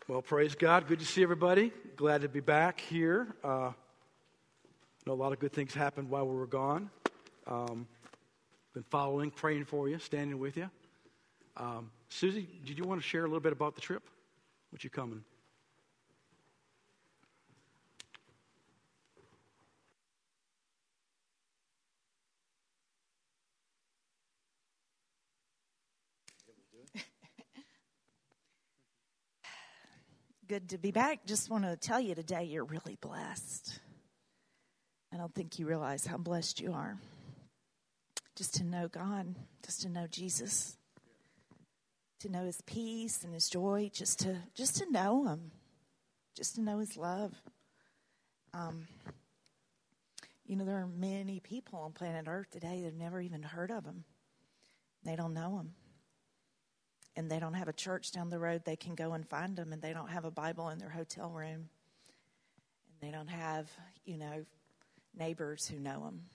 Well, praise God. Good to see everybody. Glad to be back here. I know a lot of good things happened while we were gone. Been following, praying for you, standing with you. Susie, did you want to share a little bit about the trip? What you coming? Good to be back. Just want to tell you today you're really blessed. I don't think you realize how blessed you are. Just to know God, just to know Jesus, to know His peace and His joy, just to know Him, just to know His love. There are many people on planet Earth today that have never even heard of Him. They don't know Him. And they don't have a church down the road they can go and find them, and they don't have a Bible in their hotel room. And they don't have, neighbors who know them.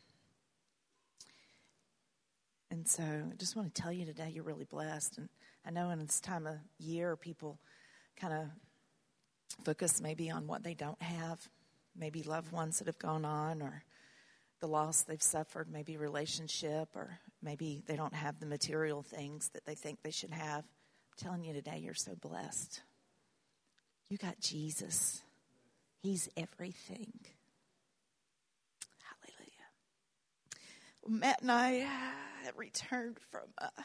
And so I just want to tell you today you're really blessed. And I know in this time of year people kind of focus maybe on what they don't have, maybe loved ones that have gone on, or the loss they've suffered, maybe relationship, or maybe they don't have the material things that they think they should have. I'm telling you today, you're so blessed. You got Jesus. He's everything. Hallelujah. Well, Matt and I returned from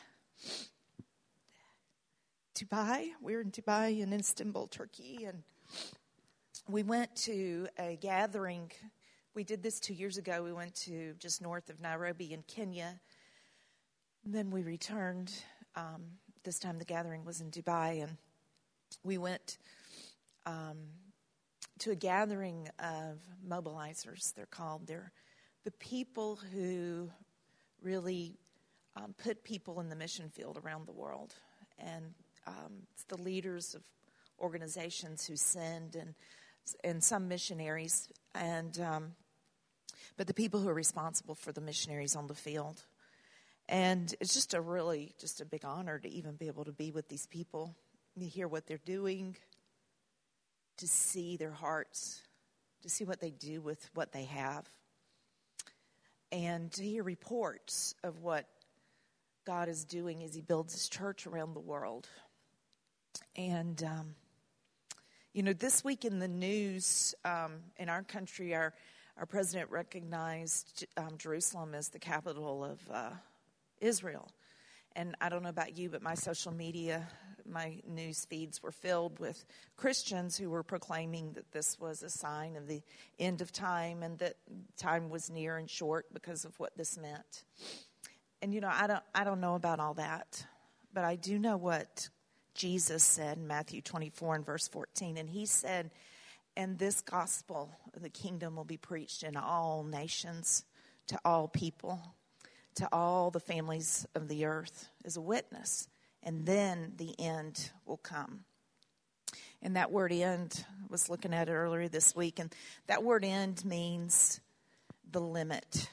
Dubai. We were in Dubai and Istanbul, Turkey, and we went to a gathering. We did this 2 years ago. We went to just north of Nairobi in Kenya. And then we returned. This time the gathering was in Dubai. And we went to a gathering of mobilizers, they're called. They're the people who really put people in the mission field around the world. And it's the leaders of organizations who send and some missionaries. And but the people who are responsible for the missionaries on the field. And it's just a big honor to even be able to be with these people, to hear what they're doing, to see their hearts, to see what they do with what they have, and to hear reports of what God is doing as He builds His church around the world. And, this week in the news in our country, our president recognized Jerusalem as the capital of Israel. And I don't know about you, but my social media, my news feeds were filled with Christians who were proclaiming that this was a sign of the end of time and that time was near and short because of what this meant. And, I don't know about all that, but I do know what Jesus said in Matthew 24 and verse 14. And He said, "And this gospel of the kingdom will be preached in all nations, to all people, to all the families of the earth as a witness. And then the end will come." And that word "end," I was looking at it earlier this week, and that word "end" means the limit.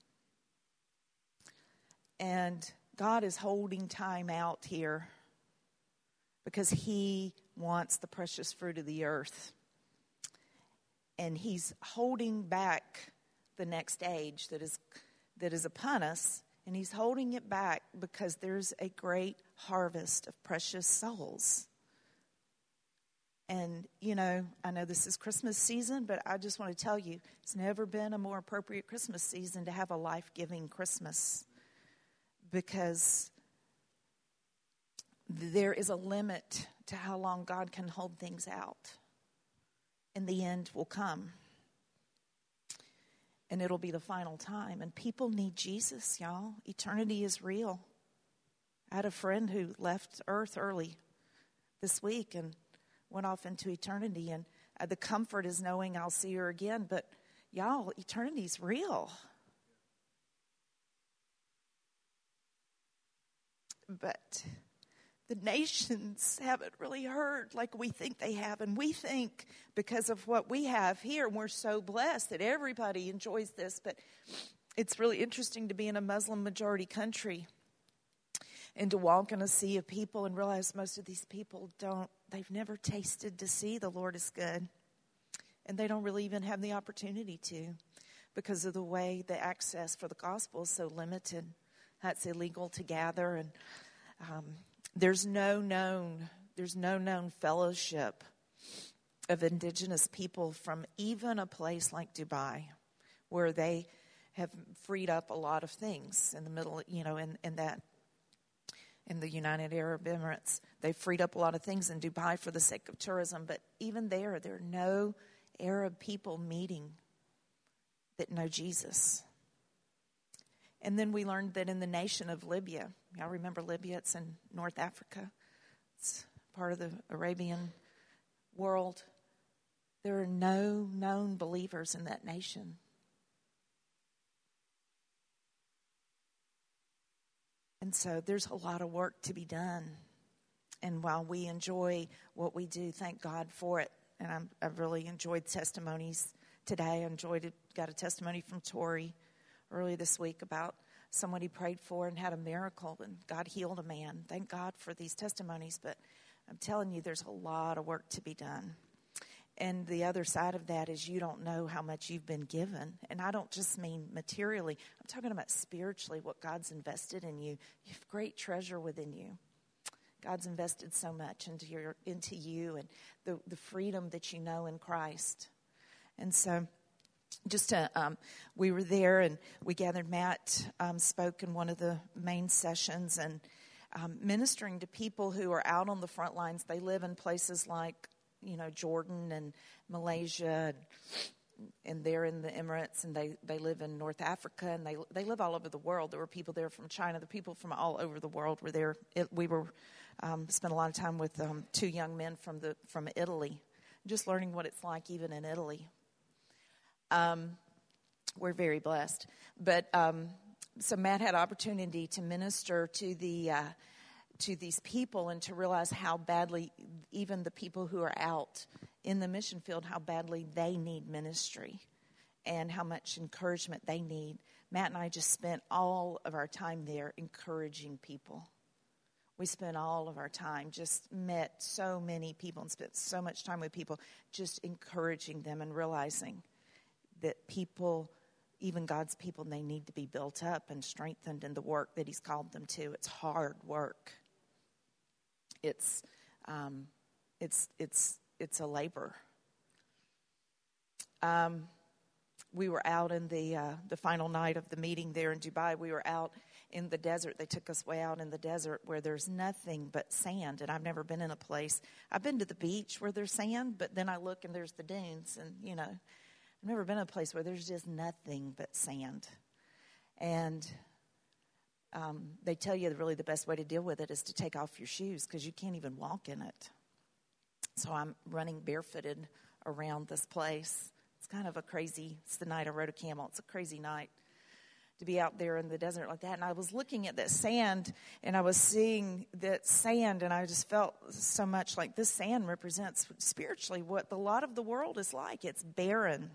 And God is holding time out here because He wants the precious fruit of the earth. And He's holding back the next age that is upon us, and He's holding it back because there's a great harvest of precious souls. And, I know this is Christmas season, but I just want to tell you, it's never been a more appropriate Christmas season to have a life-giving Christmas, because there is a limit to how long God can hold things out, and the end will come. And it'll be the final time. And people need Jesus, y'all. Eternity is real. I had a friend who left Earth early this week and went off into eternity. And the comfort is knowing I'll see her again. But, y'all, eternity's real. But the nations haven't really heard like we think they have. And we think because of what we have here, we're so blessed that everybody enjoys this. But it's really interesting to be in a Muslim majority country and to walk in a sea of people and realize most of these people they've never tasted to see the Lord is good. And they don't really even have the opportunity to, because of the way the access for the gospel is so limited. It's illegal to gather, and there's no known fellowship of indigenous people from even a place like Dubai, where they have freed up a lot of things in the middle, in the United Arab Emirates. They've freed up a lot of things in Dubai for the sake of tourism, but even there are no Arab people meeting that know Jesus. And then we learned that in the nation of Libya, y'all remember Libya? It's in North Africa. It's part of the Arabian world. There are no known believers in that nation. And so there's a lot of work to be done. And while we enjoy what we do, thank God for it. And I've really enjoyed testimonies today. Got a testimony from Tori early this week about someone he prayed for and had a miracle, and God healed a man. Thank God for these testimonies, but I'm telling you, there's a lot of work to be done. And the other side of that is you don't know how much you've been given. And I don't just mean materially. I'm talking about spiritually, what God's invested in you. You have great treasure within you. God's invested so much into you and the freedom that you know in Christ. And so we were there and we gathered. Matt spoke in one of the main sessions and ministering to people who are out on the front lines. They live in places like, Jordan and Malaysia, and they're in the Emirates, and they live in North Africa, and they live all over the world. There were people there from China. The people from all over the world were there. We spent a lot of time with two young men from Italy, just learning what it's like even in Italy. We're very blessed. But so Matt had opportunity to minister to these people and to realize how badly even the people who are out in the mission field, how badly they need ministry and how much encouragement they need. Matt and I just spent all of our time there encouraging people. We spent all of our time, just met so many people and spent so much time with people, just encouraging them and realizing that people, even God's people, they need to be built up and strengthened in the work that He's called them to. It's hard work. It's a labor. We were out in the final night of the meeting there in Dubai. We were out in the desert. They took us way out in the desert where there's nothing but sand. And I've never been in a place. I've been to the beach where there's sand, but then I look and there's the dunes. And, I've never been in a place where there's just nothing but sand. And they tell you really the best way to deal with it is to take off your shoes because you can't even walk in it. So I'm running barefooted around this place. It's kind of it's the night I rode a camel. It's a crazy night to be out there in the desert like that. And I was looking at that sand, and I was seeing that sand, and I just felt so much like this sand represents spiritually what a lot of the world is like. It's barren.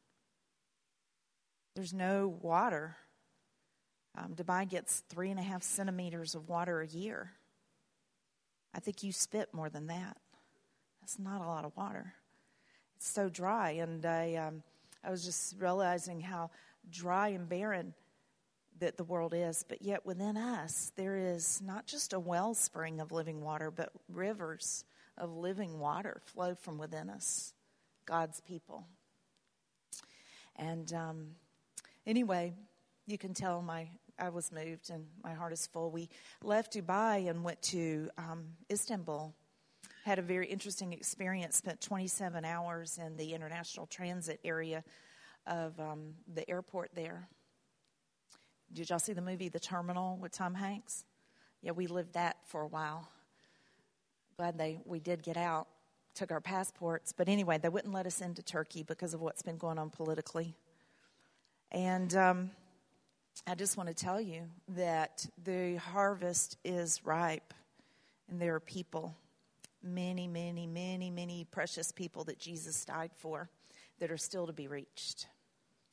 There's no water. Dubai gets 3.5 centimeters of water a year. I think you spit more than that. That's not a lot of water. It's so dry, and I was just realizing how dry and barren that the world is. But yet within us, there is not just a wellspring of living water, but rivers of living water flow from within us, God's people. And anyway, you can tell I was moved and my heart is full. We left Dubai and went to Istanbul. Had a very interesting experience, spent 27 hours in the international transit area of the airport there. Did y'all see the movie The Terminal with Tom Hanks? Yeah, we lived that for a while. Glad we did get out, took our passports. But anyway, they wouldn't let us into Turkey because of what's been going on politically. And I just want to tell you that the harvest is ripe, and there are people, many, many, many, many precious people that Jesus died for that are still to be reached.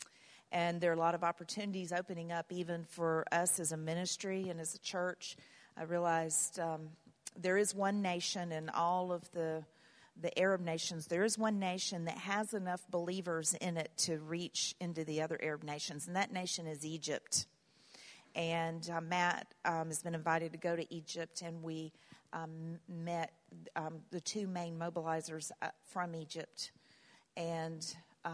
And there are a lot of opportunities opening up even for us as a ministry and as a church I realized there is one nation in all of the Arab nations. There is one nation that has enough believers in it to reach into the other Arab nations, and that nation is Egypt. And Matt has been invited to go to Egypt, and we met the two main mobilizers from Egypt, and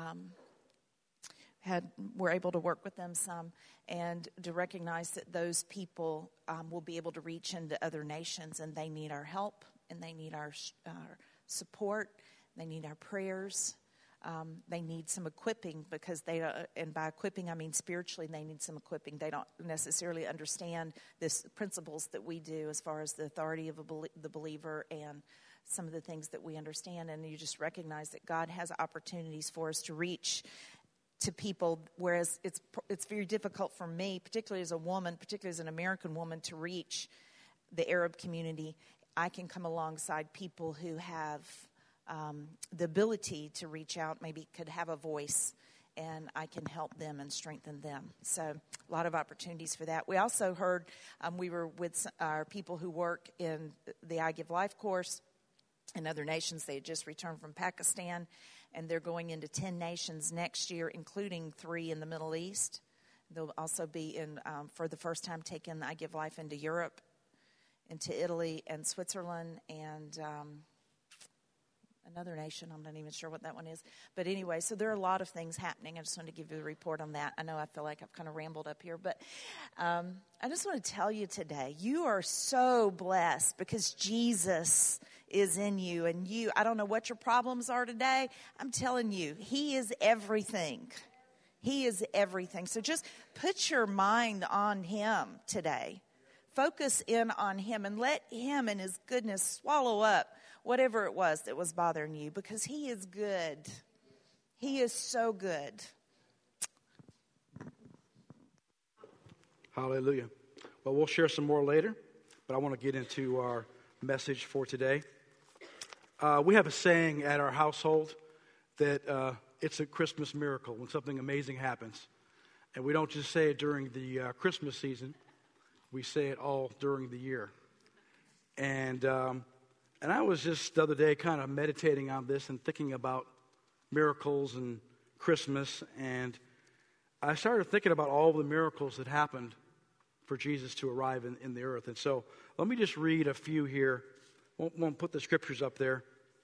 were able to work with them some and to recognize that those people will be able to reach into other nations, and they need our help, and they need our support, they need our prayers. They need some equipping because and by equipping I mean spiritually, they need some equipping. They don't necessarily understand the principles that we do as far as the authority of the believer and some of the things that we understand. And you just recognize that God has opportunities for us to reach to people, whereas it's very difficult for me, particularly as a woman, particularly as an American woman, to reach the Arab community. I can come alongside people who have the ability to reach out, maybe could have a voice, and I can help them and strengthen them. So a lot of opportunities for that. We also heard, we were with our people who work in the I Give Life course in other nations. They had just returned from Pakistan, and they're going into 10 nations next year, including 3 in the Middle East. They'll also be for the first time, taking I Give Life into Europe, into Italy and Switzerland, and another nation. I'm not even sure what that one is. But anyway, so there are a lot of things happening. I just wanted to give you a report on that. I know I feel like I've kind of rambled up here, but I just want to tell you today, you are so blessed because Jesus is in you. And I don't know what your problems are today. I'm telling you, He is everything. He is everything. So just put your mind on Him today. Focus in on Him and let Him and His goodness swallow up whatever it was that was bothering you, because He is good. He is so good. Hallelujah. Well, we'll share some more later, but I want to get into our message for today. We have a saying at our household that it's a Christmas miracle when something amazing happens. And we don't just say it during the Christmas season. We say it all during the year. And I was just the other day kind of meditating on this and thinking about miracles and Christmas. And I started thinking about all the miracles that happened for Jesus to arrive in the earth. And so let me just read a few here. Won't put the scriptures up there.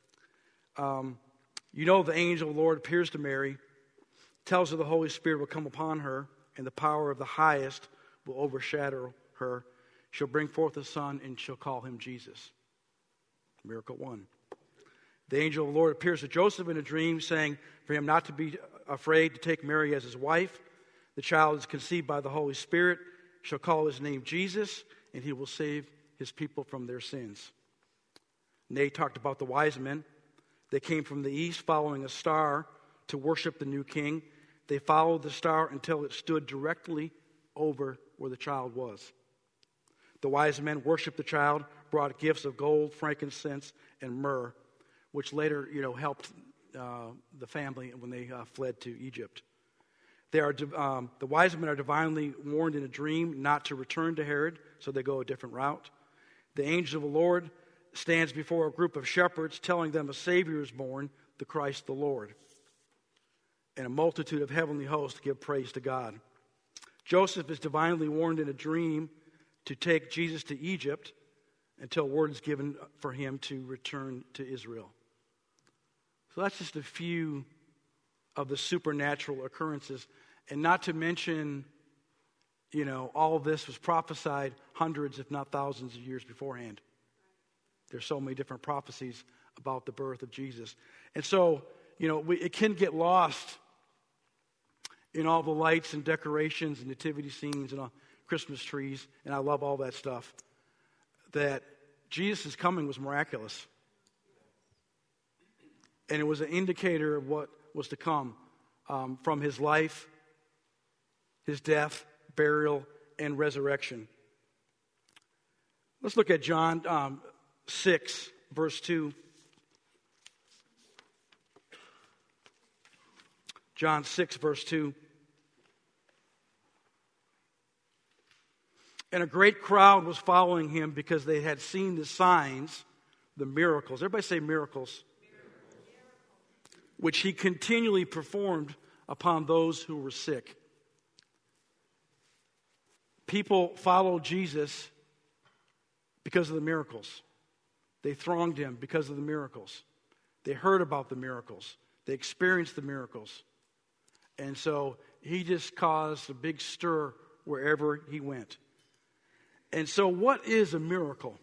The angel of the Lord appears to Mary, tells her the Holy Spirit will come upon her, and the power of the highest will overshadow her. She'll bring forth a son, and she'll call him Jesus. Miracle 1. The angel of the Lord appears to Joseph in a dream, saying for him not to be afraid to take Mary as his wife. The child is conceived by the Holy Spirit. She'll call his name Jesus, and he will save his people from their sins. Nate talked about the wise men. They came from the east following a star to worship the new king. They followed the star until it stood directly over where the child was. The wise men worshiped the child, brought gifts of gold, frankincense, and myrrh, which later, helped the family when they fled to Egypt. The wise men are divinely warned in a dream not to return to Herod, so they go a different route. The angel of the Lord stands before a group of shepherds, telling them a Savior is born, the Christ the Lord. And a multitude of heavenly hosts give praise to God. Joseph is divinely warned in a dream to take Jesus to Egypt until word is given for him to return to Israel. So that's just a few of the supernatural occurrences. And not to mention, all of this was prophesied hundreds, if not thousands of years beforehand. There's so many different prophecies about the birth of Jesus. And so, it can get lost in all the lights and decorations and nativity scenes and Christmas trees, and I love all that stuff, that Jesus' coming was miraculous. And it was an indicator of what was to come from his life, his death, burial, and resurrection. Let's look at John 6, verse 2. John 6, verse 2. And a great crowd was following him because they had seen the signs, the miracles. Everybody say miracles. Which he continually performed upon those who were sick. People followed Jesus because of the miracles. They thronged him because of the miracles. They heard about the miracles. They experienced the miracles. And so he just caused a big stir wherever he went. And so what is a miracle?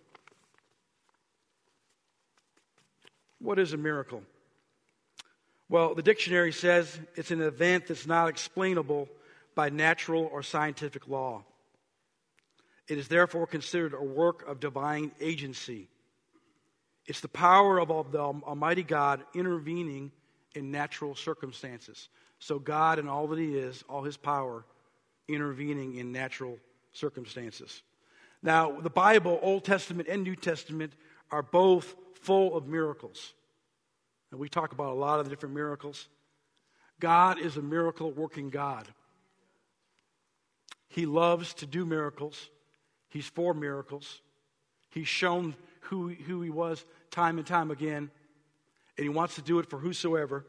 What is a miracle? Well, the dictionary says it's an event that's not explainable by natural or scientific law. It is therefore considered a work of divine agency. It's the power of the Almighty God intervening in natural circumstances. So God and all that he is, all his power, intervening in natural circumstances. Now, the Bible, Old Testament and New Testament, are both full of miracles. And we talk about a lot of the different miracles. God is a miracle-working God. He loves to do miracles. He's for miracles. He's shown who he was time and time again. And he wants to do it for whosoever.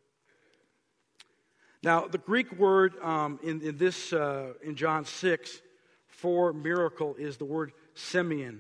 Now, the Greek word in John 6 for miracle is the word semeion.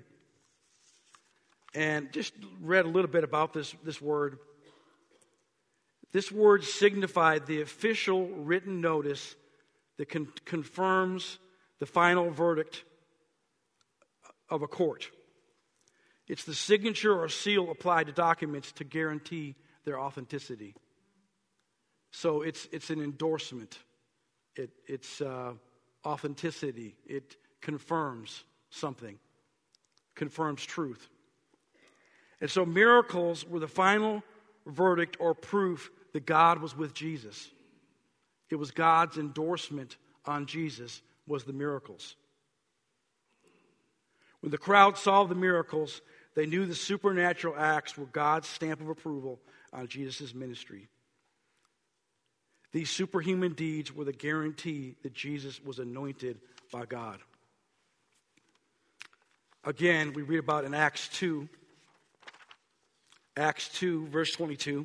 And just read a little bit about this word. This word signified the official written notice that confirms the final verdict of a court. It's the signature or seal applied to documents to guarantee their authenticity. So it's an endorsement. It's authenticity. It confirms something. Confirms truth. And so miracles were the final verdict or proof that God was with Jesus. It was God's endorsement on Jesus was the miracles. When the crowd saw the miracles, they knew the supernatural acts were God's stamp of approval on Jesus' ministry. These superhuman deeds were the guarantee that Jesus was anointed by God. Again, we read about in Acts 2, verse 22.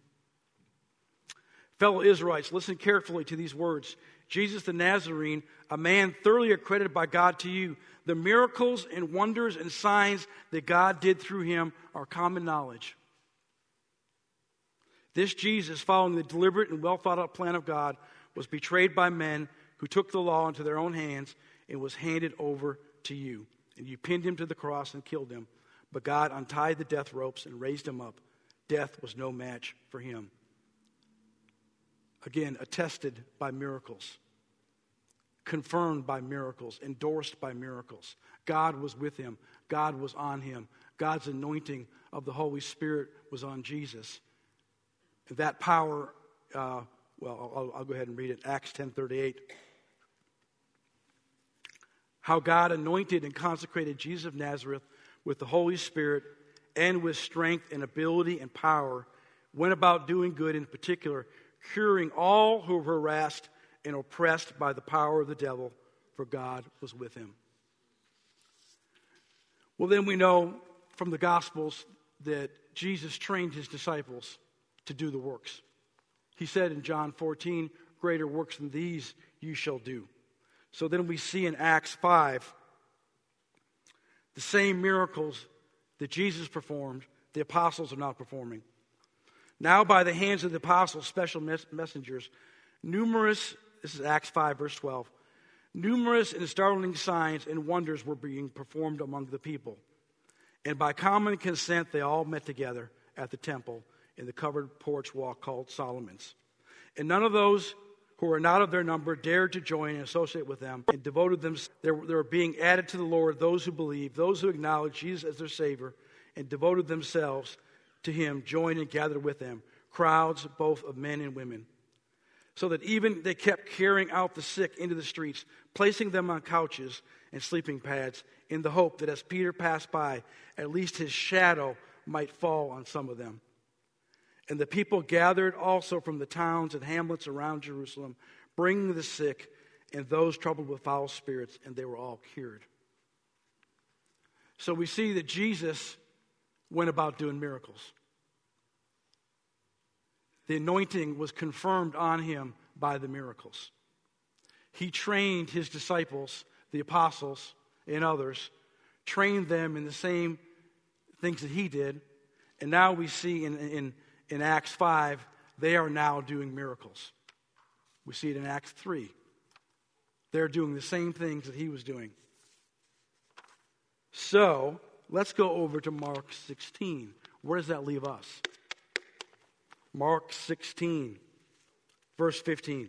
Fellow Israelites, listen carefully to these words. Jesus the Nazarene, a man thoroughly accredited by God to you, the miracles and wonders and signs that God did through him are common knowledge. This Jesus, following the deliberate and well thought out plan of God, was betrayed by men who took the law into their own hands and was handed over to you. And you pinned him to the cross and killed him. But God untied the death ropes and raised him up. Death was no match for him. Again, attested by miracles. Confirmed by miracles. Endorsed by miracles. God was with him. God was on him. God's anointing of the Holy Spirit was on Jesus. That power, I'll go ahead and read it. Acts 10:38. How God anointed and consecrated Jesus of Nazareth with the Holy Spirit and with strength and ability and power, went about doing good, in particular, curing all who were harassed and oppressed by the power of the devil, for God was with him. Well, then we know from the Gospels that Jesus trained his disciples to do the works. He said in John 14, greater works than these you shall do. So then we see in Acts 5, the same miracles that Jesus performed, the apostles are now performing. Now by the hands of the apostles, special messengers, numerous, this is Acts 5, verse 12, numerous and startling signs and wonders were being performed among the people. And by common consent, they all met together at the temple in the covered porch walk called Solomon's. And none of those who were not of their number dared to join and associate with them, and devoted them. They were being added to the Lord, those who believed, those who acknowledged Jesus as their Savior, and devoted themselves to him, joined and gathered with them, crowds both of men and women. So that even they kept carrying out the sick into the streets, placing them on couches and sleeping pads, in the hope that as Peter passed by, at least his shadow might fall on some of them. And the people gathered also from the towns and hamlets around Jerusalem, bringing the sick and those troubled with foul spirits, and they were all cured. So we see that Jesus went about doing miracles. The anointing was confirmed on him by the miracles. He trained his disciples, the apostles and others, trained them in the same things that he did. And now we see in Acts 5, they are now doing miracles. We see it in Acts 3. They're doing the same things that he was doing. So, let's go over to Mark 16. Where does that leave us? Mark 16, verse 15.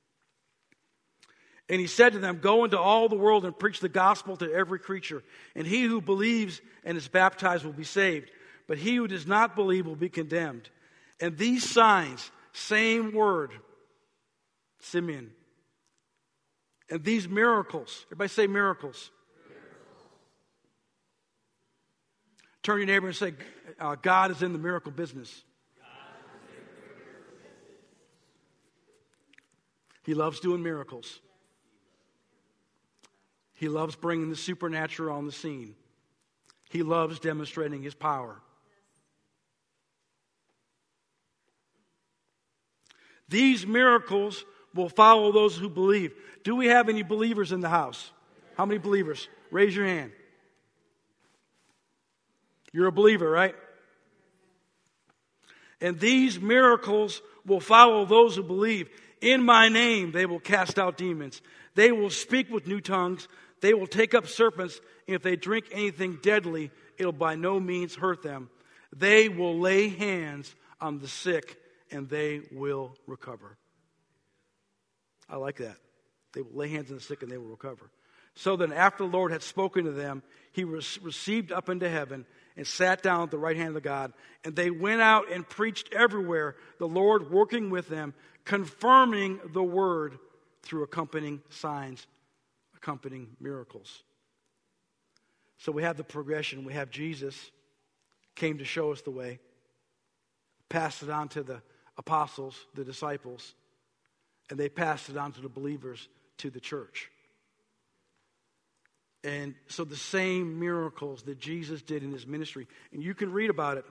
And he said to them, "Go into all the world and preach the gospel to every creature. And he who believes and is baptized will be saved. But he who does not believe will be condemned. And these signs," same word, Simeon. "And these miracles," everybody say miracles. Turn to your neighbor and say, God is in the miracle business. He loves doing miracles. He loves bringing the supernatural on the scene. He loves demonstrating his power. These miracles will follow those who believe. Do we have any believers in the house? How many believers? Raise your hand. You're a believer, right? And these miracles will follow those who believe. In my name they will cast out demons. They will speak with new tongues. They will take up serpents. And if they drink anything deadly, it'll by no means hurt them. They will lay hands on the sick and they will recover. I like that. They will lay hands on the sick and they will recover. So then after the Lord had spoken to them, he was received up into heaven and sat down at the right hand of God. And they went out and preached everywhere, the Lord working with them, confirming the word through accompanying signs, accompanying miracles. So we have the progression. We have Jesus came to show us the way, passed it on to the apostles, the disciples, and they passed it on to the believers, to the church. And so the same miracles that Jesus did in his ministry, and you can read about it.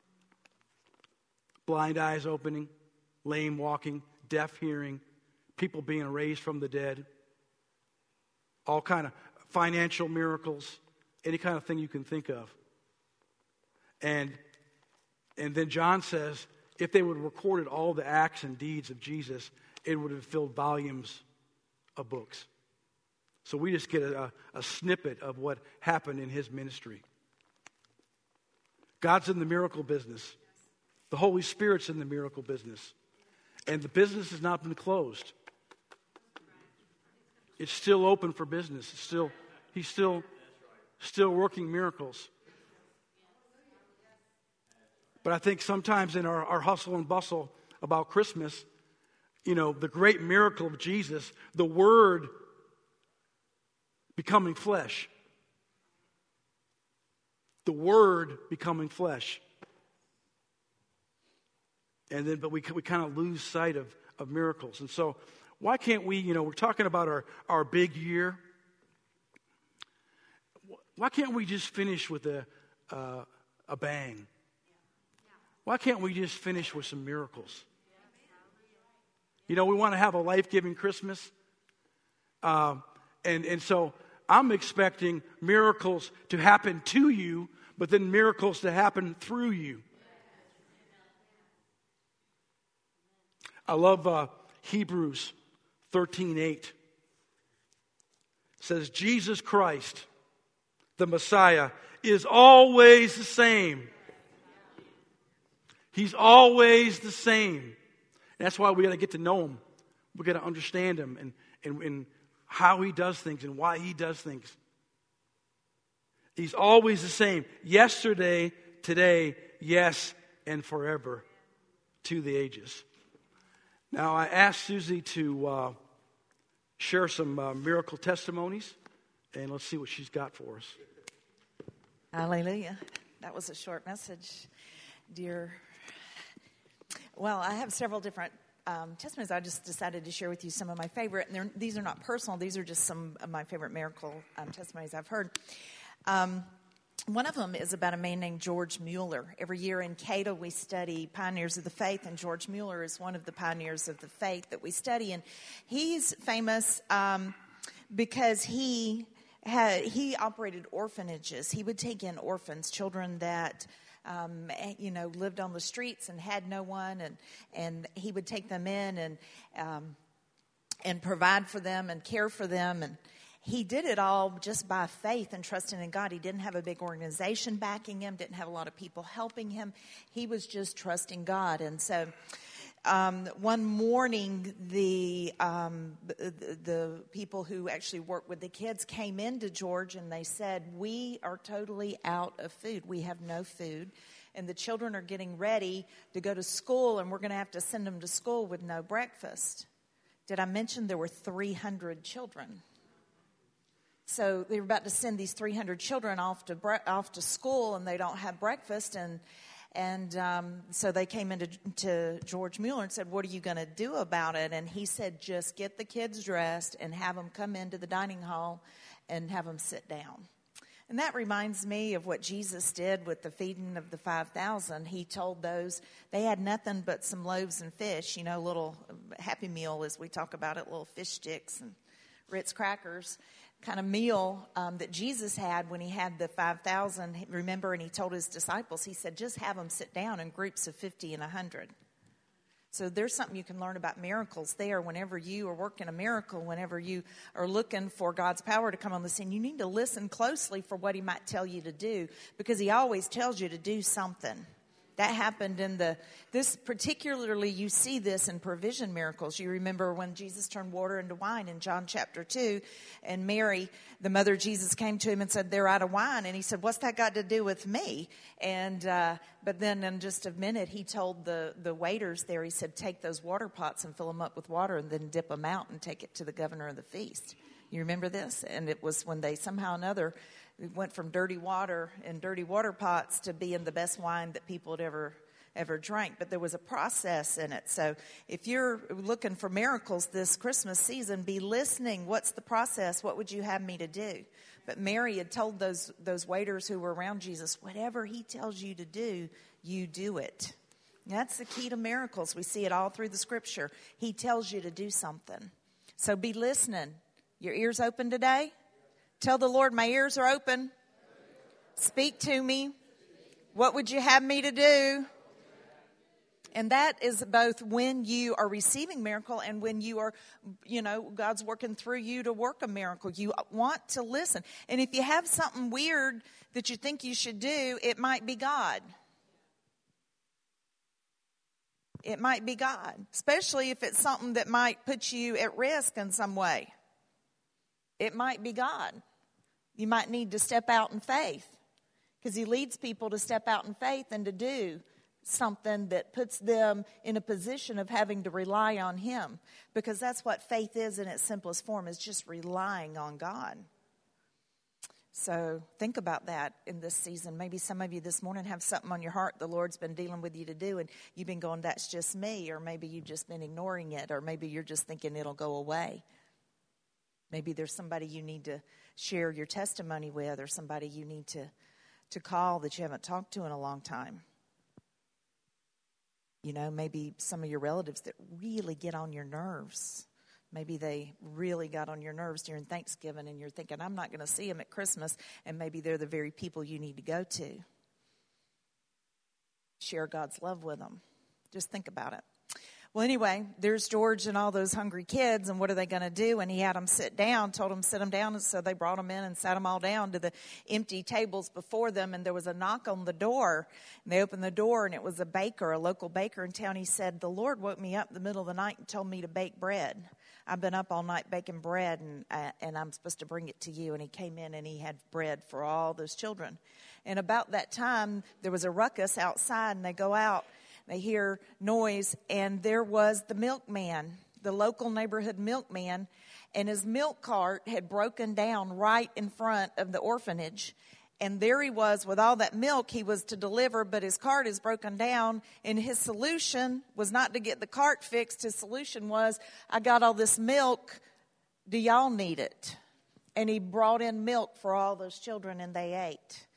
Blind eyes opening, lame walking, deaf hearing, people being raised from the dead, all kind of financial miracles, any kind of thing you can think of. And then John says, if they would have recorded all the acts and deeds of Jesus, it would have filled volumes of books. So we just get a snippet of what happened in his ministry. God's in the miracle business. The Holy Spirit's in the miracle business. And the business has not been closed. It's still open for business. He's still working miracles. But I think sometimes in our hustle and bustle about Christmas, the great miracle of Jesus, the Word becoming flesh. The Word becoming flesh. But we kind of lose sight of miracles. And so why can't we, we're talking about our big year. Why can't we just finish with a bang? Why can't we just finish with some miracles? We want to have a life-giving Christmas. And so I'm expecting miracles to happen to you, but then miracles to happen through you. I love Hebrews 13:8. It says, Jesus Christ, the Messiah, is always the same. He's always the same. And that's why we got to get to know him. We got to understand him and how he does things and why he does things. He's always the same. Yesterday, today, yes, and forever, to the ages. Now, I asked Susie to share some miracle testimonies, and let's see what she's got for us. Hallelujah. That was a short message, dear. Well, I have several different testimonies. I just decided to share with you some of my favorite. And these are not personal. These are just some of my favorite miracle testimonies I've heard. One of them is about a man named George Mueller. Every year in CATO we study Pioneers of the Faith, and George Mueller is one of the pioneers of the faith that we study. And he's famous because he operated orphanages. He would take in orphans, children that lived on the streets and had no one, and he would take them in and provide for them and care for them. And he did it all just by faith and trusting in God. He didn't have a big organization backing him, didn't have a lot of people helping him. He was just trusting God. And so one morning, the people who actually worked with the kids came into George and they said, "We are totally out of food. We have no food. And the children are getting ready to go to school, and we're going to have to send them to school with no breakfast." Did I mention there were 300 children? So they were about to send these 300 children off to school, and they don't have breakfast. And so they came into George Mueller and said, "What are you going to do about it?" And he said, "Just get the kids dressed and have them come into the dining hall and have them sit down." And that reminds me of what Jesus did with the feeding of the 5,000. He told those, they had nothing but some loaves and fish, little Happy Meal as we talk about it, little fish sticks and Ritz crackers kind of meal that Jesus had when he had the 5,000. Remember, and he told his disciples, he said, just have them sit down in groups of 50 and 100. So there's something you can learn about miracles there. Whenever you are working a miracle, whenever you are looking for God's power to come on the scene, you need to listen closely for what he might tell you to do, because he always tells you to do something. That happened particularly you see this in provision miracles. You remember when Jesus turned water into wine in John chapter 2, and Mary, the mother of Jesus, came to him and said, "They're out of wine." And he said, "What's that got to do with me?" And but then in just a minute, he told the waiters there, he said, "Take those water pots and fill them up with water and then dip them out and take it to the governor of the feast." You remember this? And it was when they somehow or another went from dirty water and dirty water pots to being the best wine that people had ever drank. But there was a process in it. So if you're looking for miracles this Christmas season, be listening. What's the process? What would you have me to do? But Mary had told those waiters who were around Jesus, whatever he tells you to do, you do it. And that's the key to miracles. We see it all through the scripture. He tells you to do something. So be listening. Your ears open today? Tell the Lord, my ears are open. Speak to me. What would you have me to do? And that is both when you are receiving miracle and when you are, God's working through you to work a miracle. You want to listen. And if you have something weird that you think you should do, it might be God. It might be God, especially if it's something that might put you at risk in some way. It might be God. You might need to step out in faith, because he leads people to step out in faith and to do something that puts them in a position of having to rely on him, because that's what faith is in its simplest form, is just relying on God. So think about that in this season. Maybe some of you this morning have something on your heart the Lord's been dealing with you to do, and you've been going, "That's just me," or maybe you've just been ignoring it, or maybe you're just thinking it'll go away. Maybe there's somebody you need to share your testimony with, or somebody you need to call that you haven't talked to in a long time. Maybe some of your relatives that really get on your nerves. Maybe they really got on your nerves during Thanksgiving, and you're thinking, I'm not going to see them at Christmas, and maybe they're the very people you need to go to. Share God's love with them. Just think about it. Well, anyway, there's George and all those hungry kids, and what are they going to do? And he had them sit down, told them to sit them down, and so they brought them in and sat them all down to the empty tables before them, and there was a knock on the door. And they opened the door, and it was a baker, a local baker in town. He said, "The Lord woke me up in the middle of the night and told me to bake bread. I've been up all night baking bread, and I'm supposed to bring it to you." And he came in, and he had bread for all those children. And about that time, there was a ruckus outside, and they go out. They hear noise, and there was the milkman, the local neighborhood milkman, and his milk cart had broken down right in front of the orphanage. And there he was with all that milk he was to deliver, but his cart is broken down, and his solution was not to get the cart fixed. His solution was, "I got all this milk. Do y'all need it?" And he brought in milk for all those children, and they ate.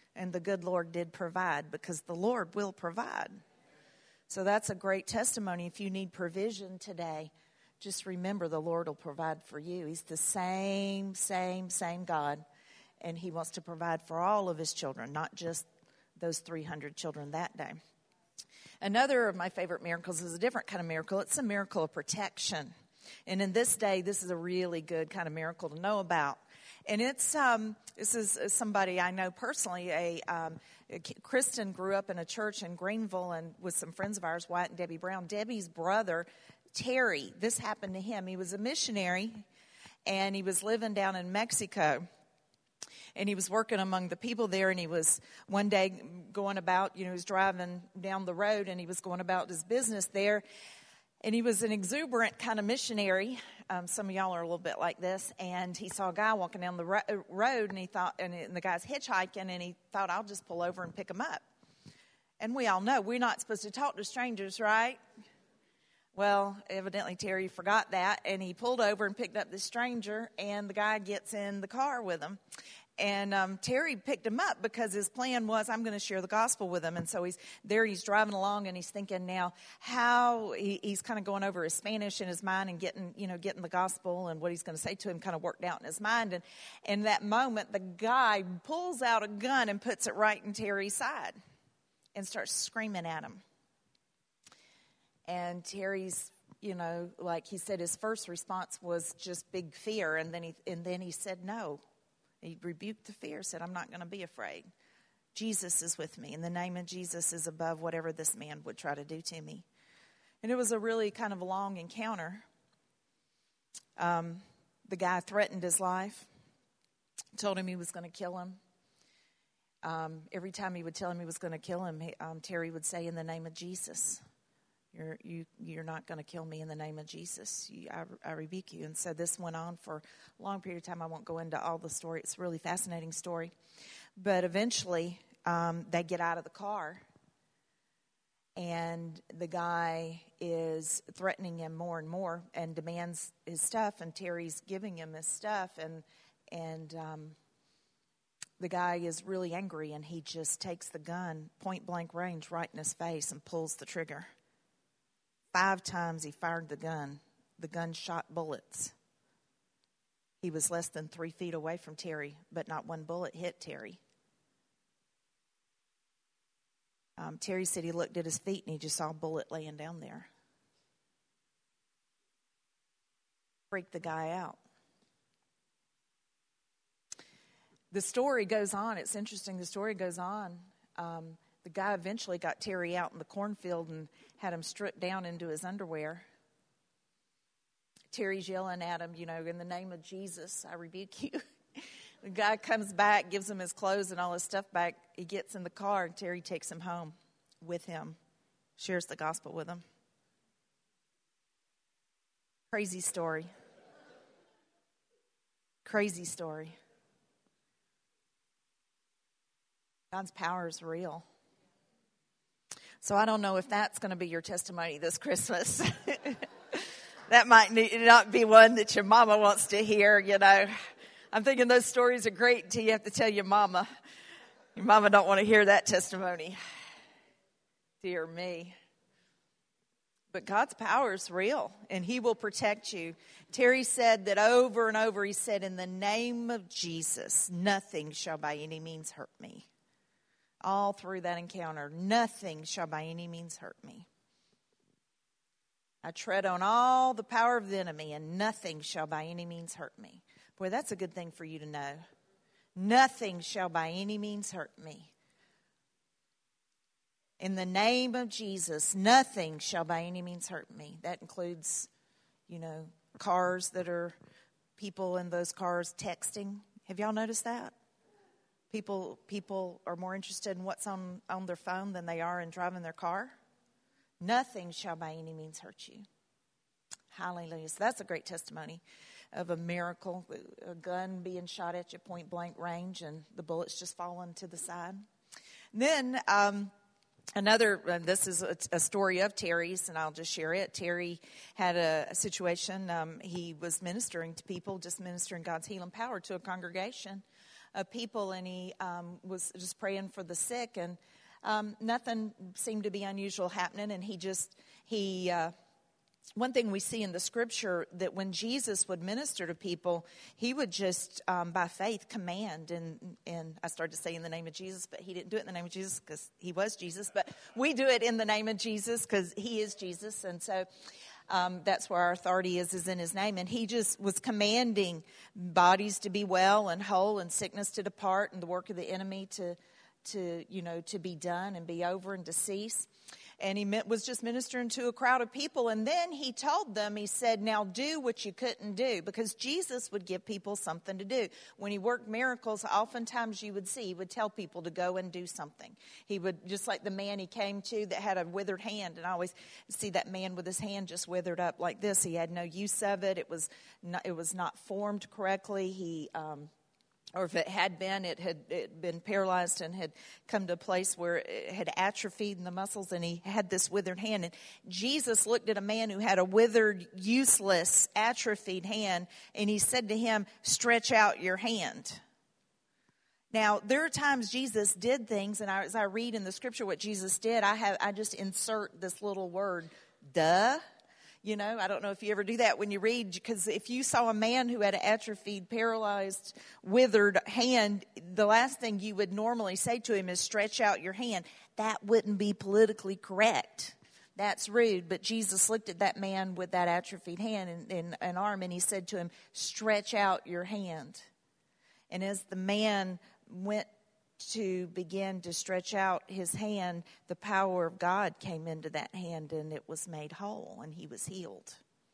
And the good Lord did provide, because the Lord will provide. So that's a great testimony. If you need provision today, just remember the Lord will provide for you. He's the same God. And he wants to provide for all of his children, not just those 300 children that day. Another of my favorite miracles is a different kind of miracle. It's a miracle of protection. And in this day, this is a really good kind of miracle to know about. And it's this is somebody I know personally. Kristen grew up in a church in Greenville and with some friends of ours, Wyatt and Debbie Brown. Debbie's brother, Terry, this happened to him. He was a missionary, and he was living down in Mexico. And he was working among the people there, and he was one day going about, he was driving down the road, and he was going about his business there. And he was an exuberant kind of missionary. Some of y'all are a little bit like this. And he saw a guy walking down the road, and he thought, and the guy's hitchhiking, and he thought, I'll just pull over and pick him up. And we all know we're not supposed to talk to strangers, right? Well, evidently Terry forgot that, and he pulled over and picked up the stranger, and the guy gets in the car with him. And Terry picked him up because his plan was, I'm going to share the gospel with him. And so he's driving along, and he's thinking now how he's kind of going over his Spanish in his mind and getting the gospel and what he's going to say to him kind of worked out in his mind. And in that moment, the guy pulls out a gun and puts it right in Terry's side and starts screaming at him. And Terry's, like he said, his first response was just big fear. And then he said no. He rebuked the fear, said, I'm not going to be afraid. Jesus is with me, and the name of Jesus is above whatever this man would try to do to me. And it was a really kind of a long encounter. The guy threatened his life, told him he was going to kill him. Every time he would tell him he was going to kill him, Terry would say, in the name of Jesus. You're not going to kill me in the name of Jesus. I rebuke you. And so this went on for a long period of time. I won't go into all the story. It's a really fascinating story. But eventually, they get out of the car, and the guy is threatening him more and more and demands his stuff, and Terry's giving him his stuff, and the guy is really angry, and he just takes the gun, point blank range, right in his face and pulls the trigger. 5 times he fired the gun. The gun shot bullets. He was less than 3 feet away from Terry, but not one bullet hit Terry. Terry said he looked at his feet and he just saw a bullet laying down there. Freaked the guy out. The story goes on. It's interesting. The story goes on. The guy eventually got Terry out in the cornfield and had him stripped down into his underwear. Terry's yelling at him, in the name of Jesus, I rebuke you. The guy comes back, gives him his clothes and all his stuff back. He gets in the car, and Terry takes him home with him, shares the gospel with him. Crazy story. Crazy story. God's power is real. So I don't know if that's going to be your testimony this Christmas. That might not be one that your mama wants to hear, I'm thinking those stories are great until you have to tell your mama. Your mama don't want to hear that testimony. Dear me. But God's power is real, and he will protect you. Terry said that over and over. He said, in the name of Jesus, nothing shall by any means hurt me. All through that encounter, nothing shall by any means hurt me. I tread on all the power of the enemy, and nothing shall by any means hurt me. Boy, that's a good thing for you to know. Nothing shall by any means hurt me. In the name of Jesus, nothing shall by any means hurt me. That includes, cars that are people in those cars texting. Have y'all noticed that? People are more interested in what's on their phone than they are in driving their car. Nothing shall by any means hurt you. Hallelujah. So that's a great testimony of a miracle, a gun being shot at you point blank range and the bullets just falling to the side. Then this is a story of Terry's, and I'll just share it. Terry had a situation. He was ministering to people, just ministering God's healing power to a congregation. of people, and he was just praying for the sick, and nothing seemed to be unusual happening. And one thing we see in the scripture, that when Jesus would minister to people, he would just, by faith, command. And I started to say in the name of Jesus, but he didn't do it in the name of Jesus because he was Jesus. But we do it in the name of Jesus because he is Jesus. And so that's where our authority is in his name. And he just was commanding bodies to be well and whole, and sickness to depart, and the work of the enemy to be done and be over and to cease. And he was just ministering to a crowd of people. And then he told them, he said, now do what you couldn't do. Because Jesus would give people something to do. When he worked miracles, oftentimes you would see, he would tell people to go and do something. He would, just like the man he came to that had a withered hand. And I always see that man with his hand just withered up like this. He had no use of it. It was not formed correctly. Or if it had been, it had been paralyzed and had come to a place where it had atrophied in the muscles, and he had this withered hand. And Jesus looked at a man who had a withered, useless, atrophied hand, and he said to him, stretch out your hand. Now, there are times Jesus did things, and as I read in the scripture what Jesus did, I just insert this little word, duh. You know, I don't know if you ever do that when you read, because if you saw a man who had an atrophied, paralyzed, withered hand, the last thing you would normally say to him is stretch out your hand. That wouldn't be politically correct. That's rude. But Jesus looked at that man with that atrophied hand and arm, and he said to him, stretch out your hand. And as the man went to begin to stretch out his hand, the power of God came into that hand, and it was made whole, and he was healed.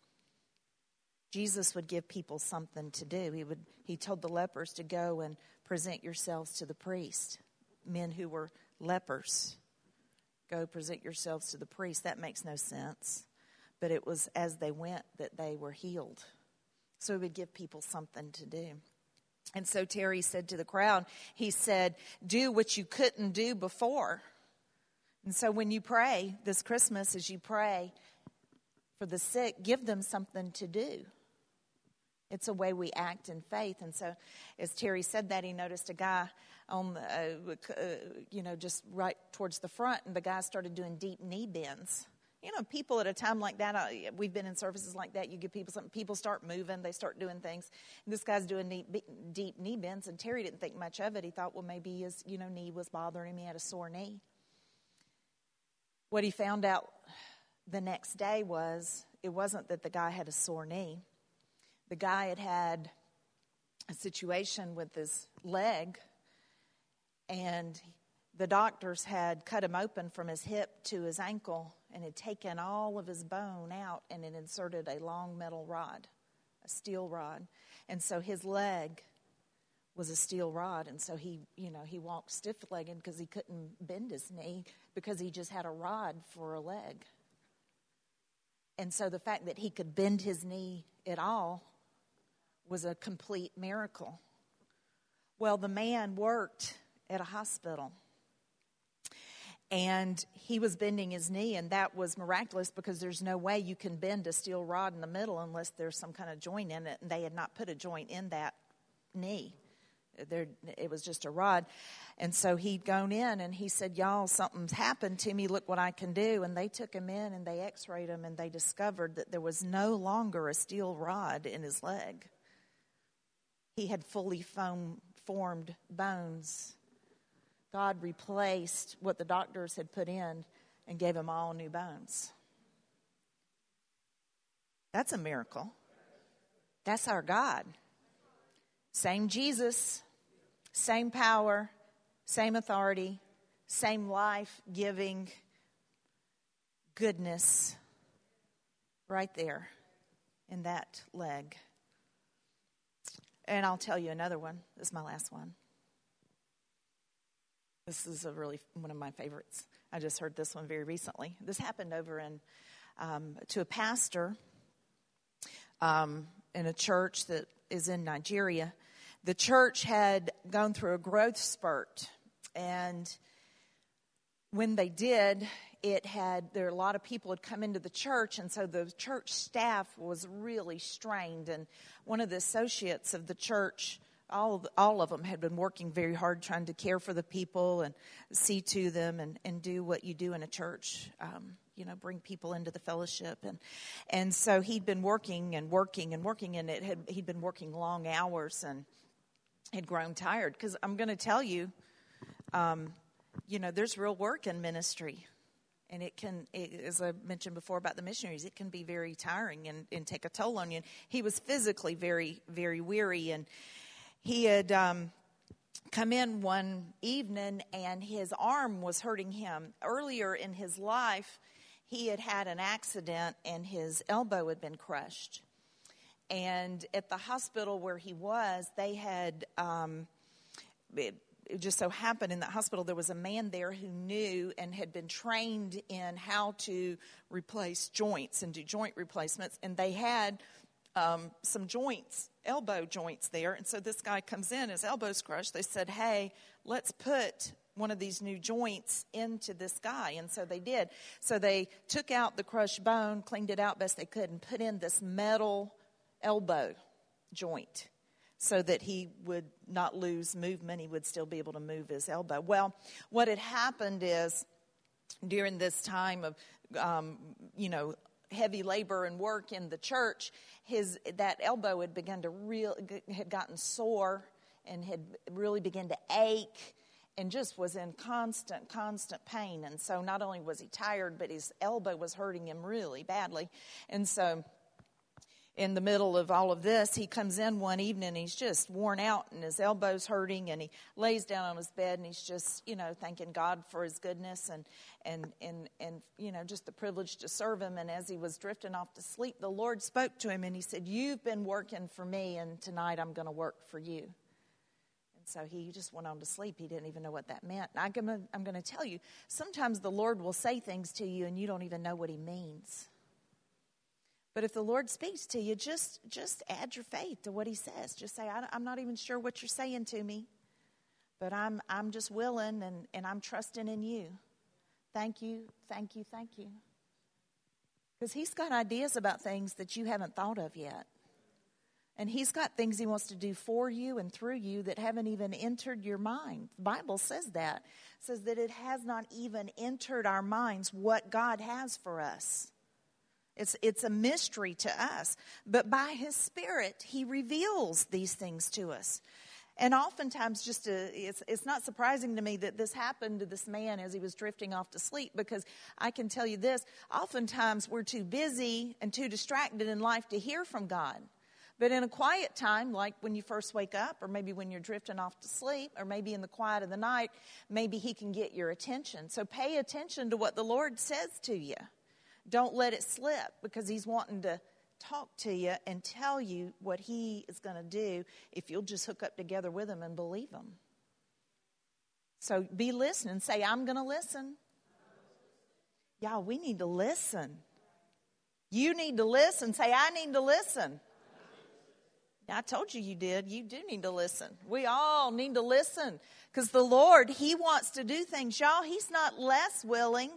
Jesus would give people something to do. He told the lepers to go and present yourselves to the priest. Men who were lepers, go present yourselves to the priest. That makes no sense. But it was as they went that they were healed. So he would give people something to do. And so Terry said to the crowd, he said, do what you couldn't do before. And so when you pray this Christmas, as you pray for the sick, give them something to do. It's a way we act in faith. And so as Terry said that, he noticed a guy on the, just right towards the front, and the guy started doing deep knee bends. You know, people at a time like that, we've been in services like that, you give people something, people start moving, they start doing things. And this guy's doing deep knee bends, and Terry didn't think much of it. He thought, well, maybe his knee was bothering him. He had a sore knee. What he found out the next day it wasn't that the guy had a sore knee. The guy had a situation with his leg, and the doctors had cut him open from his hip to his ankle and had taken all of his bone out and had inserted a long metal rod, a steel rod. And so his leg was a steel rod. And so he walked stiff-legged because he couldn't bend his knee because he just had a rod for a leg. And so the fact that he could bend his knee at all was a complete miracle. Well, the man worked at a hospital. And he was bending his knee, and that was miraculous because there's no way you can bend a steel rod in the middle unless there's some kind of joint in it, and they had not put a joint in that knee. It was just a rod. And so he'd gone in, and he said, y'all, something's happened to me. Look what I can do. And they took him in, and they x-rayed him, and they discovered that there was no longer a steel rod in his leg. He had fully formed bones. God replaced what the doctors had put in and gave him all new bones. That's a miracle. That's our God. Same Jesus, same power, same authority, same life-giving goodness right there in that leg. And I'll tell you another one. This is my last one. This is one of my favorites. I just heard this one very recently. This happened over to a pastor in a church that is in Nigeria. The church had gone through a growth spurt, and when they did, a lot of people had come into the church, and so the church staff was really strained. And one of the associates of the church all of them had been working very hard trying to care for the people and see to them and do what you do in a church, bring people into the fellowship. And so he'd been working, and he'd been working long hours and had grown tired. Because I'm going to tell you, there's real work in ministry. And as I mentioned before about the missionaries, it can be very tiring and take a toll on you. And he was physically very, very weary, and he had come in one evening, and his arm was hurting him. Earlier in his life, he had had an accident, and his elbow had been crushed. And at the hospital where he was, they had, it just so happened in that hospital there was a man there who knew and had been trained in how to replace joints and do joint replacements. And they had some joints, elbow joints there. And so this guy comes in, his elbow's crushed. They said, hey, let's put one of these new joints into this guy. And so they did. So they took out the crushed bone, cleaned it out best they could, and put in this metal elbow joint so that he would not lose movement. He would still be able to move his elbow. Well, what had happened is during this time of, heavy labor and work in the church, that elbow had had gotten sore and had really begun to ache and just was in constant pain. And so not only was he tired, but his elbow was hurting him really badly. And so in the middle of all of this, he comes in one evening and he's just worn out and his elbow's hurting, and he lays down on his bed and he's just, thanking God for his goodness and just the privilege to serve him. And as he was drifting off to sleep, the Lord spoke to him and he said, you've been working for me, and tonight I'm going to work for you. And so he just went on to sleep. He didn't even know what that meant. And I'm going to tell you, sometimes the Lord will say things to you and you don't even know what he means. But if the Lord speaks to you, just add your faith to what he says. Just say, I'm not even sure what you're saying to me, but I'm just willing and I'm trusting in you. Thank you. Because he's got ideas about things that you haven't thought of yet. And he's got things he wants to do for you and through you that haven't even entered your mind. The Bible says that. It says that it has not even entered our minds what God has for us. It's a mystery to us. But by his Spirit, he reveals these things to us. And oftentimes, it's not surprising to me that this happened to this man as he was drifting off to sleep, because I can tell you this, oftentimes we're too busy and too distracted in life to hear from God. But in a quiet time, like when you first wake up, or maybe when you're drifting off to sleep, or maybe in the quiet of the night, maybe he can get your attention. So pay attention to what the Lord says to you. Don't let it slip, because he's wanting to talk to you and tell you what he is going to do if you'll just hook up together with him and believe him. So be listening. Say, I'm going to listen. Y'all, we need to listen. You need to listen. Say, I need to listen. I told you you did. You do need to listen. We all need to listen, because the Lord, he wants to do things. Y'all, he's not less willing.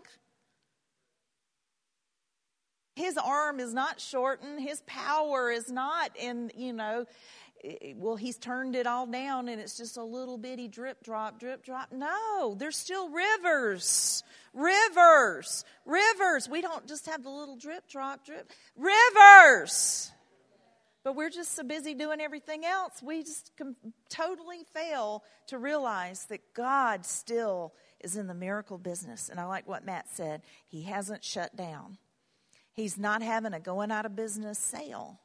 His arm is not shortened. His power is not in, he's turned it all down and it's just a little bitty drip, drop. No, there's still rivers. We don't just have the little drip. Rivers. But we're just so busy doing everything else. We just totally fail to realize that God still is in the miracle business. And I like what Matt said. He hasn't shut down. He's not having a going out of business sale.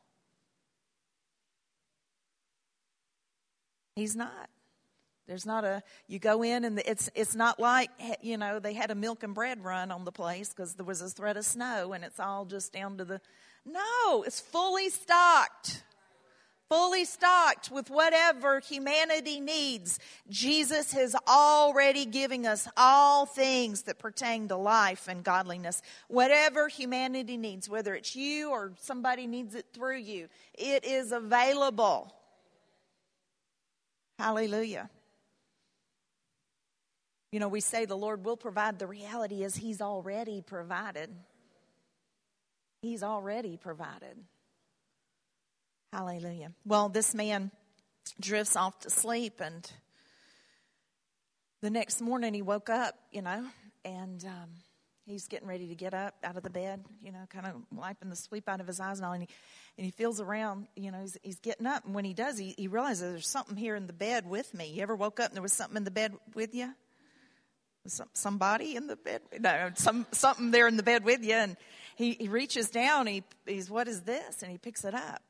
He's not. There's not you go in and it's not like, they had a milk and bread run on the place because there was a threat of snow and it's all just down to no, it's fully stocked. Fully stocked with whatever humanity needs. Jesus is already giving us all things that pertain to life and godliness. Whatever humanity needs, whether it's you or somebody needs it through you, it is available. Hallelujah. We say the Lord will provide. The reality is he's already provided. He's already provided. Hallelujah. Well, this man drifts off to sleep. And the next morning he woke up, and he's getting ready to get up out of the bed, kind of wiping the sleep out of his eyes and all. And he feels around, he's getting up. And when he does, he realizes there's something here in the bed with me. You ever woke up and there was something in the bed with you? Somebody in the bed? No, something there in the bed with you. And he reaches down. He's, what is this? And he picks it up.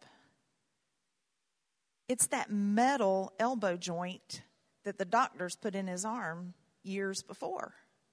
It's that metal elbow joint that the doctors put in his arm years before.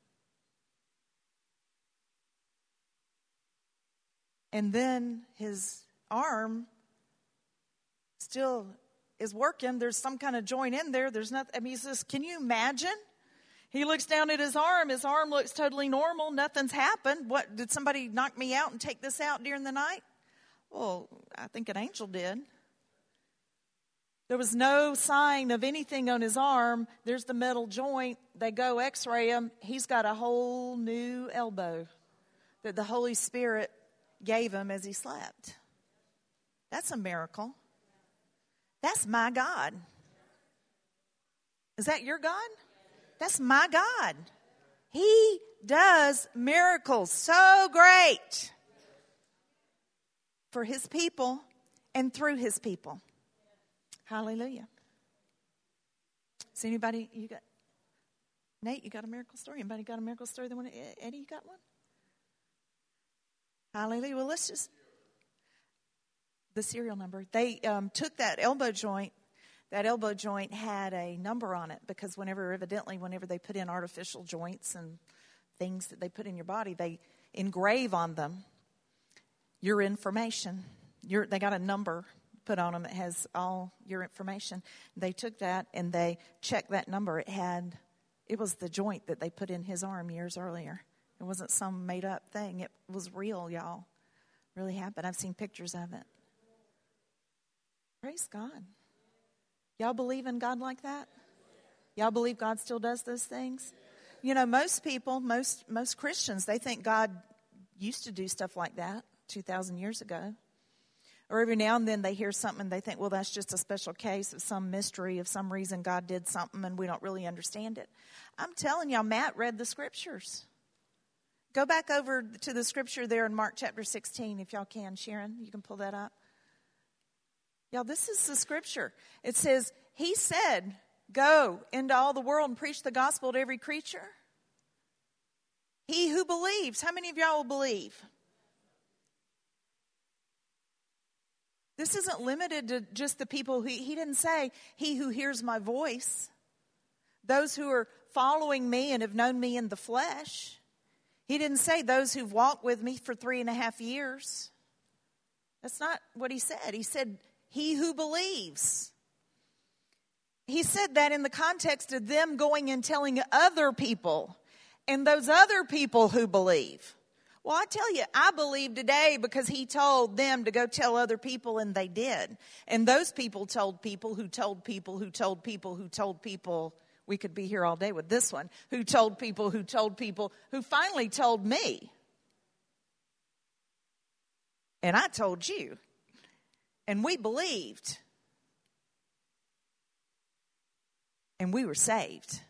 And then his arm still is working. There's some kind of joint in there. There's nothing. He says, can you imagine? He looks down at his arm. His arm looks totally normal. Nothing's happened. What, did somebody knock me out and take this out during the night? Well, I think an angel did. There was no sign of anything on his arm. There's the metal joint. They go x-ray him. He's got a whole new elbow that the Holy Spirit gave him as he slept. That's a miracle. That's my God. Is that your God? That's my God. He does miracles so great for his people and through his people. Hallelujah. Is anybody, Nate, you got a miracle story? Anybody got a miracle story? Eddie, you got one? Hallelujah. Well, the serial number. They took that elbow joint. That elbow joint had a number on it because whenever they put in artificial joints and things that they put in your body, they engrave on them your information. They got a number put on them that has all your information. They took that and they checked that number. It was the joint that they put in his arm years earlier. It wasn't some made up thing. It was real, y'all. Really happened. I've seen pictures of it. Praise God. Y'all believe in God like that? Y'all believe God still does those things? Most people, most Christians, they think God used to do stuff like that 2,000 years ago. Or every now and then they hear something and they think, well, that's just a special case of some mystery, of some reason God did something and we don't really understand it. I'm telling y'all, Matt read the scriptures. Go back over to the scripture there in Mark chapter 16, if y'all can. Sharon, you can pull that up. Y'all, this is the scripture. It says, he said, go into all the world and preach the gospel to every creature. He who believes. How many of y'all will believe? This isn't limited to just the people he didn't say, he who hears my voice. Those who are following me and have known me in the flesh. He didn't say those who've walked with me for 3.5 years. That's not what he said. He said, he who believes. He said that in the context of them going and telling other people. And those other people who believe. Well, I tell you, I believe today because he told them to go tell other people, and they did. And those people told people who told people who told people who told people. We could be here all day with this one. Who told people who finally told me. And I told you. And we believed. And we were saved.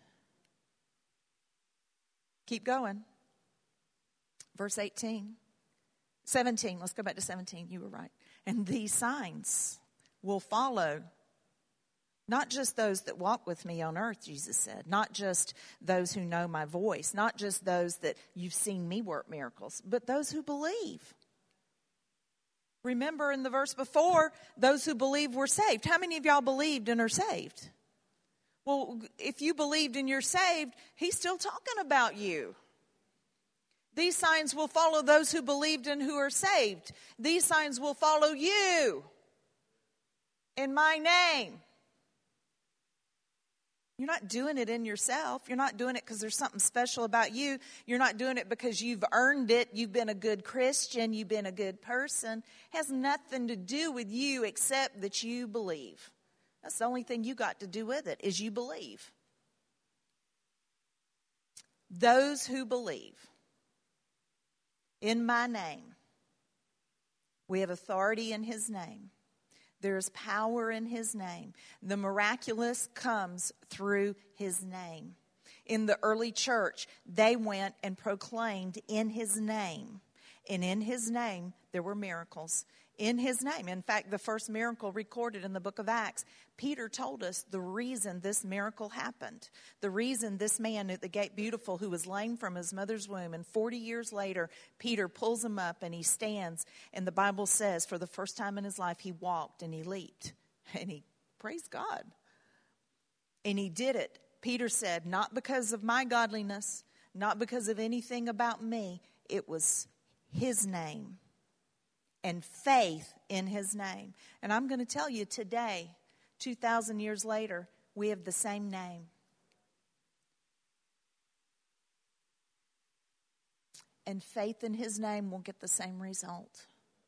Keep going. Verse 17. Let's go back to 17. You were right. And these signs will follow. Not just those that walk with me on earth, Jesus said. Not just those who know my voice. Not just those that you've seen me work miracles. But those who believe. Remember in the verse before, those who believe were saved. How many of y'all believed and are saved? Well, if you believed and you're saved, he's still talking about you. These signs will follow those who believed and who are saved. These signs will follow you in my name. You're not doing it in yourself. You're not doing it because there's something special about you. You're not doing it because you've earned it. You've been a good Christian. You've been a good person. It has nothing to do with you except that you believe. That's the only thing you got to do with it is you believe. Those who believe in my name, we have authority in his name. There's power in his name. The miraculous comes through his name. In the early church, they went and proclaimed in his name. And in his name, there were miracles. In his name. In fact, the first miracle recorded in the book of Acts, Peter told us the reason this miracle happened. The reason this man at the gate beautiful who was lame from his mother's womb, and 40 years later, Peter pulls him up and he stands. And the Bible says for the first time in his life, he walked and he leaped. And he praised God. And he did it. Peter said, not because of my godliness, not because of anything about me. It was his name. And faith in his name. And I'm going to tell you today, 2,000 years later, we have the same name. And faith in his name will get the same result.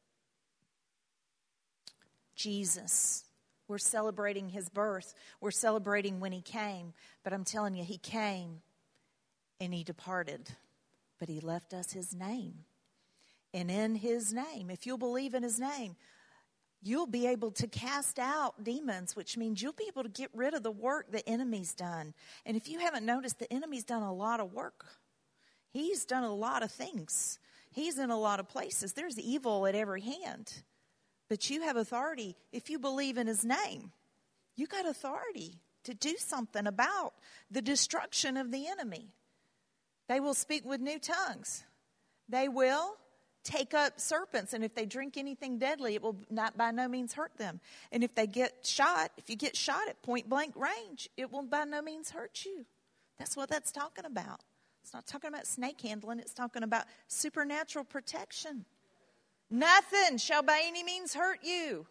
Jesus. We're celebrating his birth. We're celebrating when he came. But I'm telling you, he came and he departed. But he left us his name. And in his name, if you'll believe in his name, you'll be able to cast out demons, which means you'll be able to get rid of the work the enemy's done. And if you haven't noticed, the enemy's done a lot of work. He's done a lot of things. He's in a lot of places. There's evil at every hand. But you have authority. If you believe in his name, you got authority to do something about the destruction of the enemy. They will speak with new tongues. They will take up serpents, and if they drink anything deadly, it will not by no means hurt them. And if you get shot at point blank range, it will by no means hurt you. That's what that's talking about. It's not talking about snake handling. It's talking about supernatural protection. Nothing shall by any means hurt you.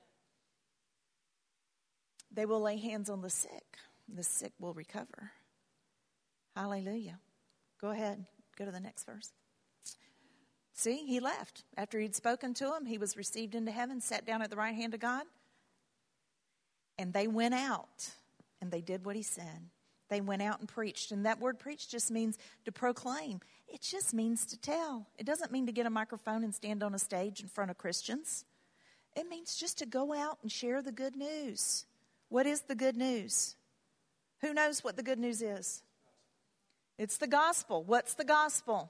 They will lay hands on the sick. The sick will recover. Hallelujah. Go ahead. Go to the next verse. See, he left. After he'd spoken to him, he was received into heaven, sat down at the right hand of God. And they went out, and they did what he said. They went out and preached. And that word preach just means to proclaim. It just means to tell. It doesn't mean to get a microphone and stand on a stage in front of Christians. It means just to go out and share the good news. What is the good news? Who knows what the good news is? It's the gospel. What's the gospel?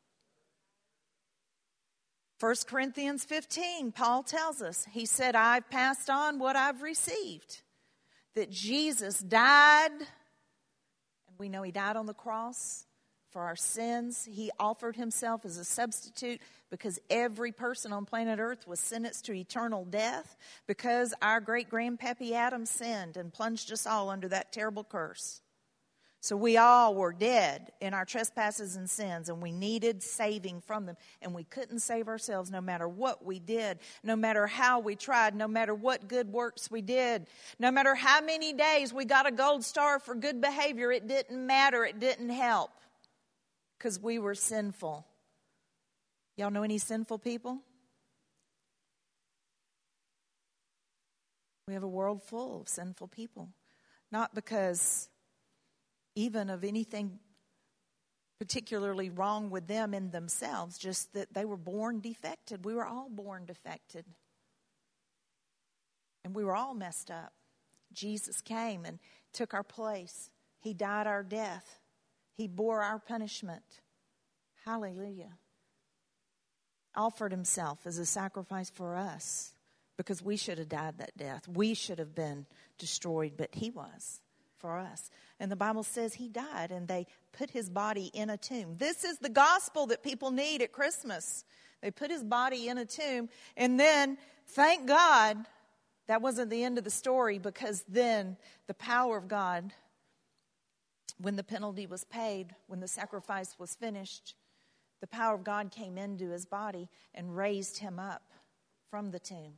1 Corinthians 15, Paul tells us, he said, I've passed on what I've received. That Jesus died, and we know he died on the cross for our sins. He offered himself as a substitute because every person on planet Earth was sentenced to eternal death because our great-grandpappy Adam sinned and plunged us all under that terrible curse. So we all were dead in our trespasses and sins, and we needed saving from them. And we couldn't save ourselves no matter what we did, no matter how we tried, no matter what good works we did, no matter how many days we got a gold star for good behavior. It didn't matter. It didn't help because we were sinful. Y'all know any sinful people? We have a world full of sinful people. Not because even of anything particularly wrong with them in themselves, just that they were born defected. We were all born defected. And we were all messed up. Jesus came and took our place. He died our death. He bore our punishment. Hallelujah. Offered himself as a sacrifice for us because we should have died that death. We should have been destroyed, but he was for us. And the Bible says he died and they put his body in a tomb. This is the gospel that people need at Christmas. They put his body in a tomb, and then, thank God, that wasn't the end of the story, because then the power of God, when the penalty was paid, when the sacrifice was finished, the power of God came into his body and raised him up from the tomb.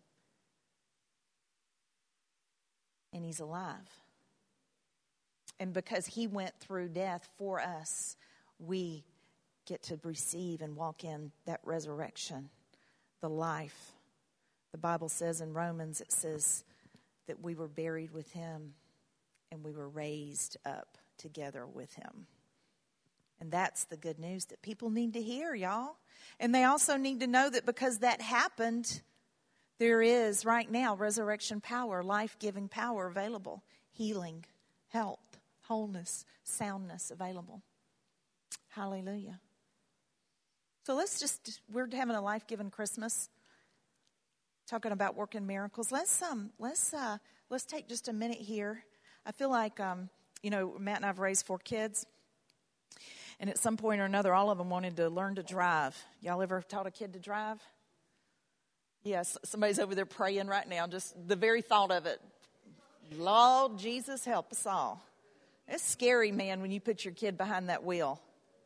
And he's alive. And because he went through death for us, we get to receive and walk in that resurrection, the life. The Bible says in Romans, it says that we were buried with him and we were raised up together with him. And that's the good news that people need to hear, y'all. And they also need to know that because that happened, There is right now resurrection power, life-giving power available. Healing, health, wholeness, soundness available. Hallelujah. So we're having a life-giving Christmas. Talking about working miracles. Let's take just a minute here. I feel like, Matt and I have raised 4 kids. And at some point or another, all of them wanted to learn to drive. Y'all ever taught a kid to drive? Yes, somebody's over there praying right now. Just the very thought of it. Lord Jesus, help us all. It's scary, man, when you put your kid behind that wheel.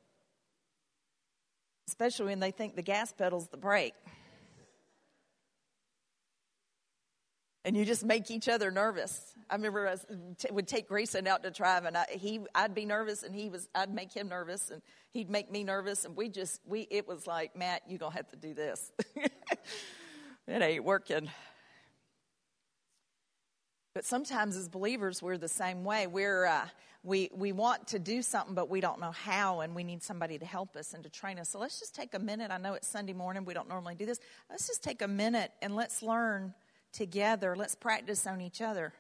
Especially when they think the gas pedal's the brake. And you just make each other nervous. I remember I would take Grayson out to drive, and I'd be nervous, and I'd make him nervous, and he'd make me nervous, and it was like, Matt, you're going to have to do this. It ain't working. But sometimes as believers, we're the same way. We want to do something, but we don't know how, and we need somebody to help us and to train us. So let's just take a minute. I know it's Sunday morning. We don't normally do this. Let's just take a minute, and let's learn together. Let's practice on each other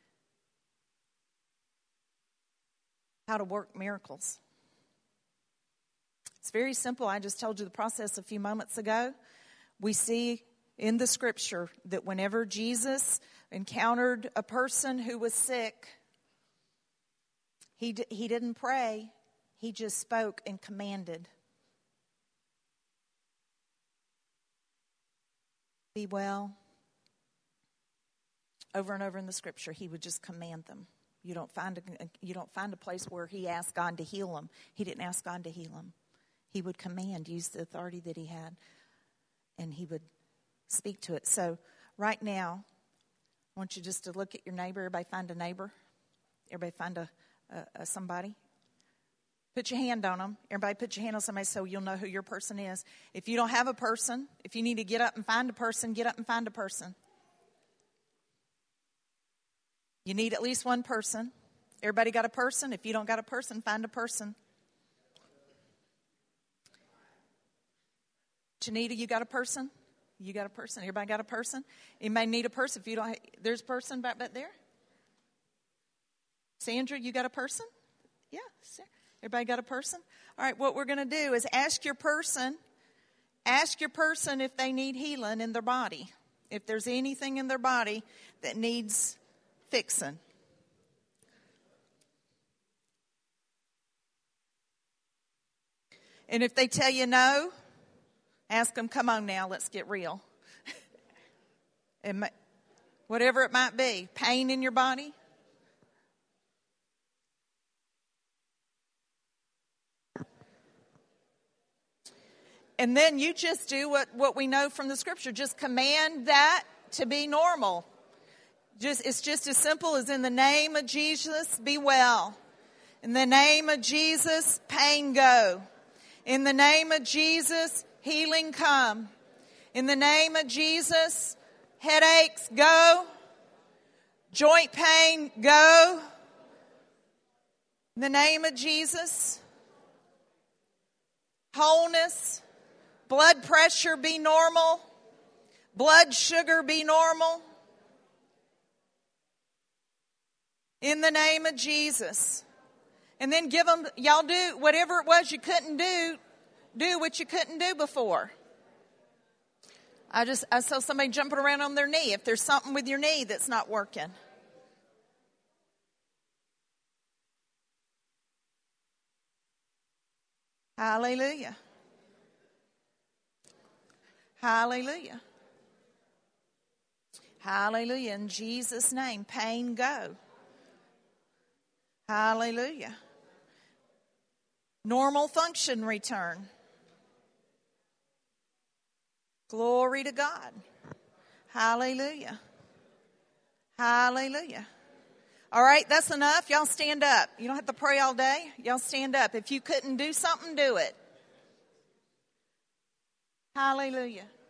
how to work miracles. It's very simple. I just told you the process a few moments ago. We see in the scripture that whenever Jesus encountered a person who was sick, he didn't pray. He just spoke and commanded. Be well. Over and over in the scripture, he would just command them. You don't find a place where he asked God to heal him. He didn't ask God to heal him. He would command, use the authority that he had, and he would speak to it. So right now, I want you just to look at your neighbor. Everybody find a neighbor. Everybody find a somebody. Put your hand on them. Everybody put your hand on somebody so you'll know who your person is. If you don't have a person, if you need to get up and find a person, get up and find a person. You need at least one person. Everybody got a person? If you don't got a person, find a person. Janita, you got a person? You got a person? Everybody got a person? You may need a person. If you don't, there's a person back there. Sandra, you got a person? Yeah. Everybody got a person? All right, what we're going to do is ask your person if they need healing in their body. If there's anything in their body that needs fixing. And if they tell you no, ask them, come on now, let's get real. Whatever it might be, pain in your body. And then you just do what we know from the scripture. Just command that to be normal. It's just as simple as in the name of Jesus, be well. In the name of Jesus, pain go. In the name of Jesus, healing come. In the name of Jesus, headaches go. Joint pain go. In the name of Jesus, wholeness. Blood pressure be normal. Blood sugar be normal. In the name of Jesus. And then give them, y'all do whatever it was you couldn't do what you couldn't do before. I saw somebody jumping around on their knee. If there's something with your knee that's not working. Hallelujah. Hallelujah. Hallelujah. In Jesus' name, pain go. Hallelujah. Normal function return. Glory to God. Hallelujah. Hallelujah. All right, that's enough. Y'all stand up. You don't have to pray all day. Y'all stand up. If you couldn't do something, do it. Hallelujah.